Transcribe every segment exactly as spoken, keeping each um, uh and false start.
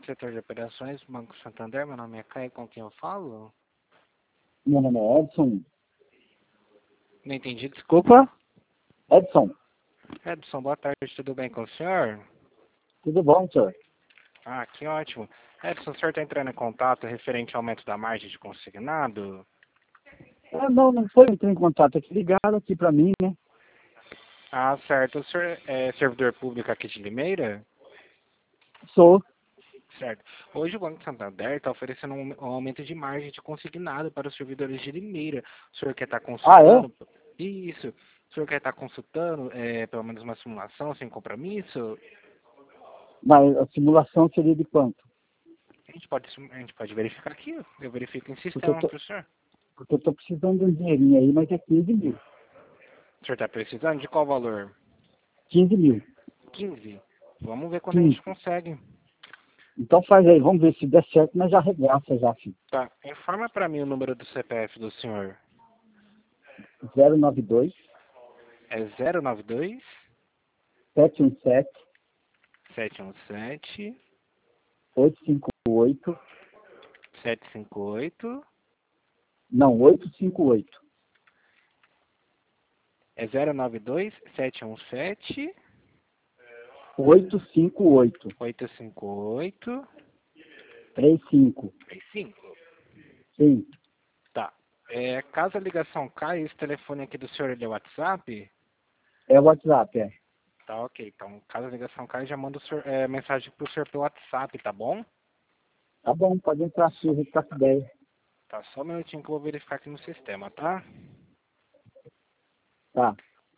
setor de operações, Banco Santander. Meu nome é Caio, com quem eu falo? Meu nome é Edson. Não entendi, desculpa. Edson, Edson, boa tarde, tudo bem com o senhor? tudo bom, senhor? Ah, que ótimo. Edson, o senhor está entrando em contato referente ao aumento da margem de consignado? Ah, não, não foi entrar em contato aqui. Ligaram aqui pra mim, né? Ah, certo. O senhor é servidor público aqui de Limeira? Sou. Certo. Hoje o Banco Santander está oferecendo um um aumento de margem de consignado para os servidores de Limeira. O senhor quer estar Ah, é? consultando? Isso. O senhor quer estar consultando, é, pelo menos uma simulação sem compromisso? Mas a simulação seria de quanto? A gente pode, a gente pode verificar aqui. Eu verifico em Porque eu sistema tô, para o senhor. porque eu tô precisando de um dinheirinho aí, mas é quinze mil. O senhor está precisando de qual valor? quinze mil. quinze. Vamos ver quando a quinze. gente consegue. Então faz aí, vamos ver se der certo, mas já arregaça já, filho. Tá. Informa para mim o número do C P F do senhor. zero nove dois, É zero nove dois, sete um sete, sete um sete, oito cinco oito. sete cinco oito. Não, oito cinco oito. É zero nove dois, sete um sete, oito cinco oito. oito cinco oito, três cinco. três cinco. Sim, Tá. É, caso a ligação caia, esse telefone aqui do senhor ele é WhatsApp? é o WhatsApp, é. Tá, ok. Então, caso a ligação caia, já manda o senhor, é, mensagem pro senhor pelo WhatsApp, tá bom? Tá bom, pode entrar aqui, a gente tá com ideia. Tá, só um minutinho que eu vou verificar aqui no sistema, tá? Tá.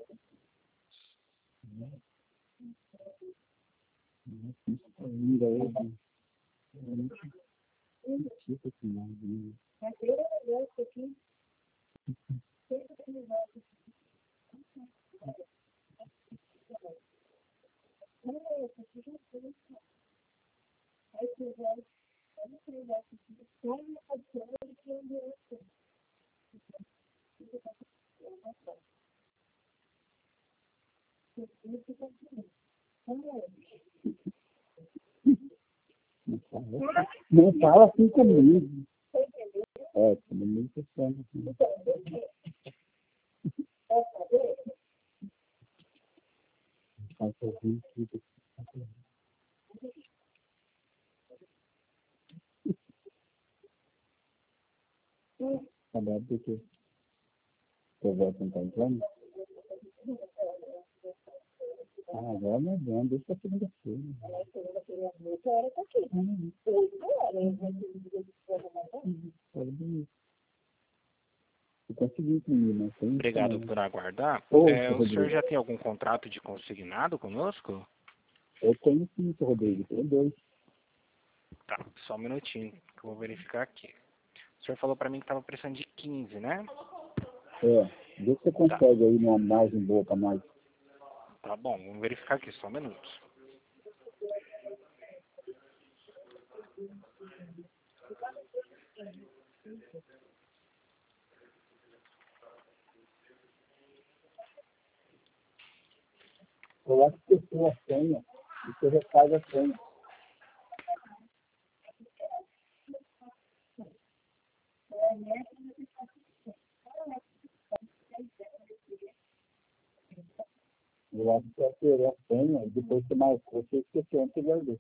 Ainda aí, tipo assim, né? Não fala, não fala assim comigo. É, comigo que chama assim. Faz sorriso, fica sabendo do que eu vou tentar entrando. Ah, agora não é bom, deixa pra segunda-feira. Hum, pode vir. Eu consegui comigo, mas tem isso Obrigado também. por aguardar. Ô, É, seu o senhor Rodrigo, já tem algum contrato de consignado conosco? eu tenho sim, seu Rodrigo, tenho dois. Tá, só um minutinho que eu vou verificar aqui. O senhor falou pra mim que estava precisando de quinze, né? É, vê se você Tá, consegue aí uma margem boa pra nós. tá bom, vamos verificar aqui, só um minuto. Eu acho que eu tenho a senha, e você refaz a senha. Eu acho que eu terei a senha, e depois você marcou, você esqueceu antes de guardar.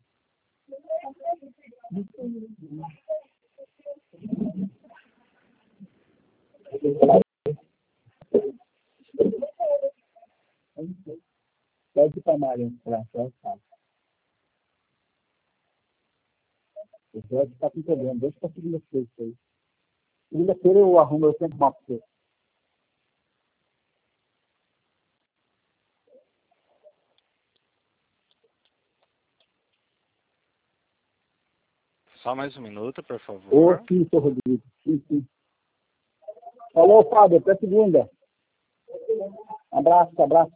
Pede pra Maria pra ela, sabe? O Jorge tá com problema, deixa pra segunda-feira isso aí. Segunda-feira eu arrumo, eu sempre marco você. Só mais um minuto, por Ô, favor. sim, seu Rodrigo. Sim, sim. Falou, Fábio, até segunda. Abraço, abraço.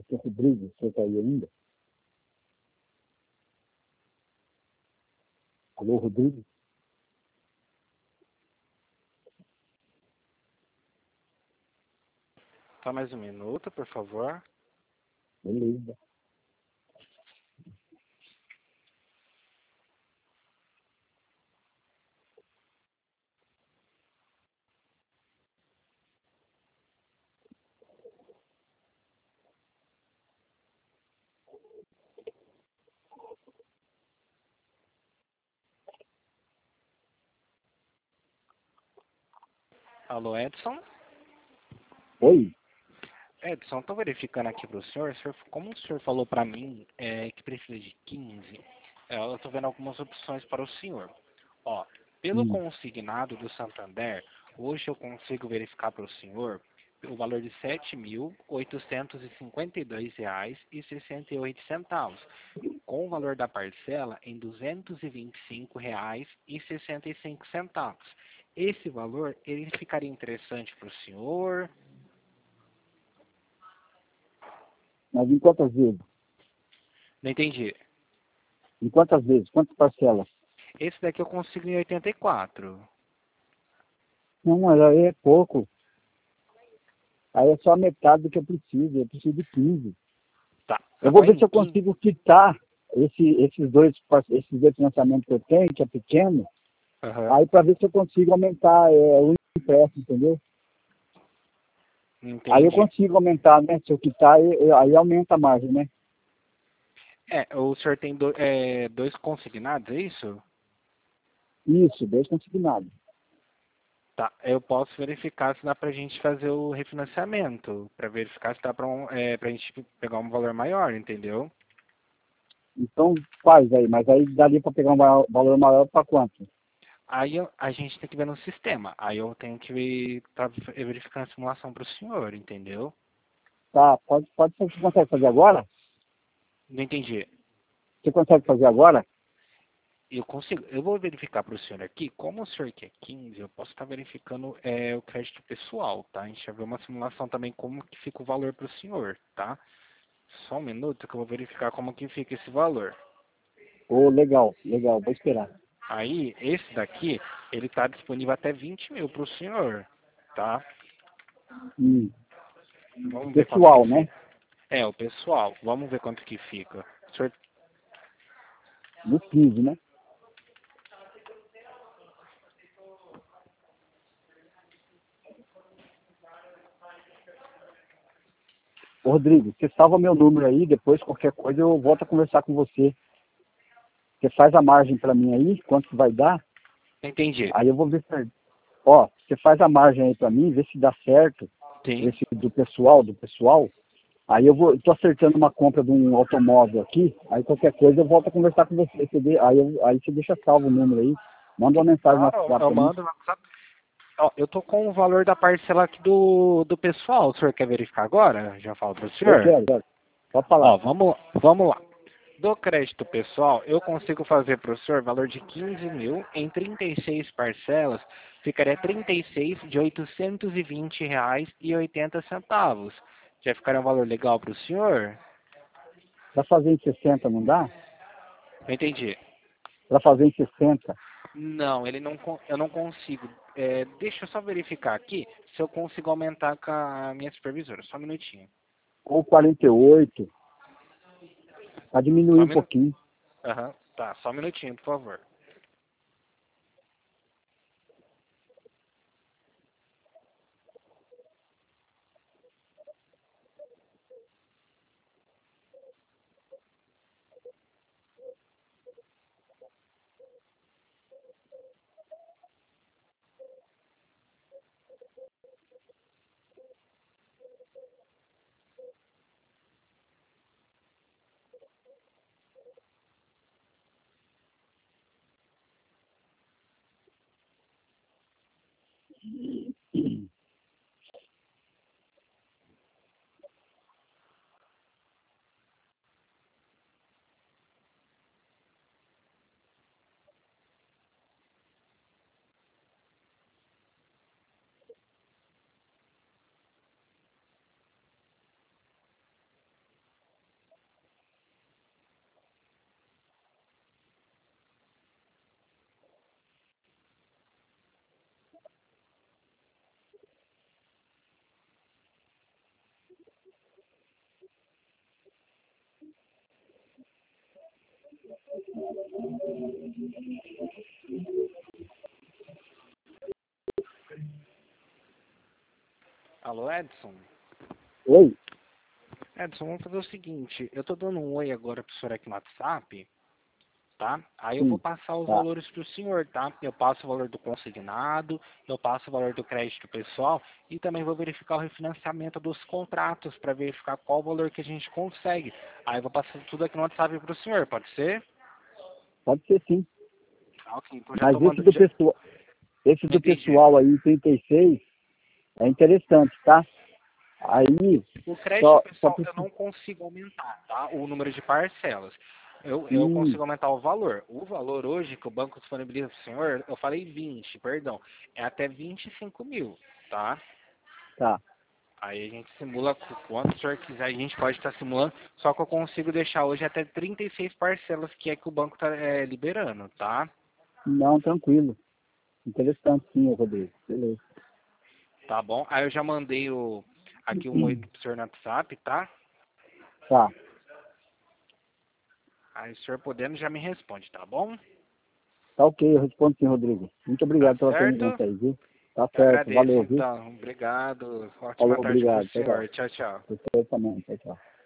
Aqui é Rodrigo, você está aí ainda? Alô, Rodrigo? Só mais um minuto, por favor. Beleza. Alô, Edson? Oi? Edson, estou verificando aqui para o senhor, senhor, como o senhor falou para mim é, que precisa de quinze, é, eu estou vendo algumas opções para o senhor. Ó, pelo Hum. consignado do Santander, hoje eu consigo verificar para o senhor o valor de sete mil oitocentos e cinquenta e dois reais e sessenta e oito centavos, com o valor da parcela em duzentos e vinte e cinco reais e sessenta e cinco centavos. Esse valor, ele ficaria interessante para o senhor? Mas em quantas vezes? Não entendi. Em quantas vezes? Quantas parcelas? Esse daqui eu consigo em oitenta e quatro. Não, mas aí é pouco. Aí é só a metade do que eu preciso. Eu preciso de quinze. Tá. Eu vou Agora ver em se eu quinze. consigo quitar esse, esses, dois, esses dois financiamentos que eu tenho, que é pequeno, Aham. aí para ver se eu consigo aumentar é, o empréstimo, entendeu? Aí eu Entendi. consigo aumentar, né? Se eu quitar, aí, aí aumenta a margem, né? É, o senhor tem do, é, dois consignados, é isso? Isso, dois consignados. Tá. Eu posso verificar se dá pra gente fazer o refinanciamento. Pra verificar se dá pra, um, é, pra gente pegar um valor maior, entendeu? Então faz aí, mas aí daria para pegar um va- valor maior para quanto? Aí eu- a gente tem que ver no sistema. Aí eu tenho que ver, tá verificando a simulação pro senhor, entendeu? Tá, pode, pode ser. Você consegue fazer agora? Não entendi. Você consegue fazer agora? Eu consigo, eu vou verificar para o senhor aqui, como o senhor quer quinze, eu posso estar verificando é, o crédito pessoal, tá? A gente vai ver uma simulação também como que fica o valor para o senhor, tá? Só um minuto que eu vou verificar como que fica esse valor. Ô, legal, legal, vou esperar. Aí, esse daqui, ele está disponível até vinte mil para o senhor, tá? Hum, Vamos ver quanto que pessoal, né? fica. É, o pessoal, vamos ver quanto que fica. O senhor, No quinze, né? Ô, Rodrigo, você salva meu número aí, depois qualquer coisa eu volto a conversar com você. Você faz a margem para mim aí, quanto que vai dar, entendi. aí eu vou ver se... Ó, você faz a margem aí para mim, vê se dá certo, Sim. esse do pessoal, do pessoal. Aí eu vou, tô acertando uma compra de um automóvel aqui, aí qualquer coisa eu volto a conversar com você. Você dê- aí, eu, aí você deixa salvo o número aí, manda uma mensagem no Claro, WhatsApp eu para mim. mando no WhatsApp. Ó, eu tô com o valor da parcela aqui do, do pessoal. O senhor quer verificar agora? Já falo para o Eu senhor. quero, quero. Pode falar. Ó, vamos, vamos lá. Do crédito pessoal, eu consigo fazer para o senhor valor de quinze mil em trinta e seis parcelas, ficaria trinta e seis de oitocentos e vinte reais e oitenta centavos. Já ficaria um valor legal para o senhor? Para fazer em sessenta não dá? Não entendi. Para fazer em sessenta Não, ele não, con- eu não consigo. É, deixa eu só verificar aqui se eu consigo aumentar com a minha supervisora. Só um minutinho. ou quarenta e oito para diminuir Só um um minuto. pouquinho. Aham, tá, só um minutinho, por favor. Alô, Edson? Oi? Edson, vamos fazer o seguinte, eu tô dando um oi agora pro senhor aqui no WhatsApp, tá? Aí eu vou Sim. passar os Tá. valores pro senhor, tá? Eu passo o valor do consignado, eu passo o valor do crédito pessoal e também vou verificar o refinanciamento dos contratos para verificar qual o valor que a gente consegue. Aí eu vou passar tudo aqui no WhatsApp pro senhor, pode ser? Pode ser sim. Ah, ok, então já Mas tô esse mandando... do Já... pessoal, esse Não do entendi. pessoal aí, trinta e seis, é interessante, tá? Aí, O crédito só, só pessoal eu preciso. não consigo aumentar, tá? O número de parcelas. Eu, eu Hum, consigo aumentar o valor. O valor hoje que o banco disponibiliza para o senhor, eu falei vinte, perdão, é até vinte e cinco mil, tá? tá. Aí a gente simula com quanto o senhor quiser, a gente pode estar simulando, só que eu consigo deixar hoje até trinta e seis parcelas, que é que o banco está liberando, tá? Não, tranquilo. Interessante sim, Rodrigo. Beleza. Tá bom? Aí eu já mandei o, aqui um oi pro senhor no WhatsApp, tá? Tá. Aí o senhor podendo já me responde, tá bom? Tá ok, eu respondo sim, Rodrigo. Muito Tá obrigado pela certo? pergunta aí, viu? Tá Eu certo, agradeço valeu, viu? então. Obrigado. Ótima Falou, tarde para o obrigado. Tchau, tchau. senhor. Tchau, tchau. Você também. Tchau, tchau.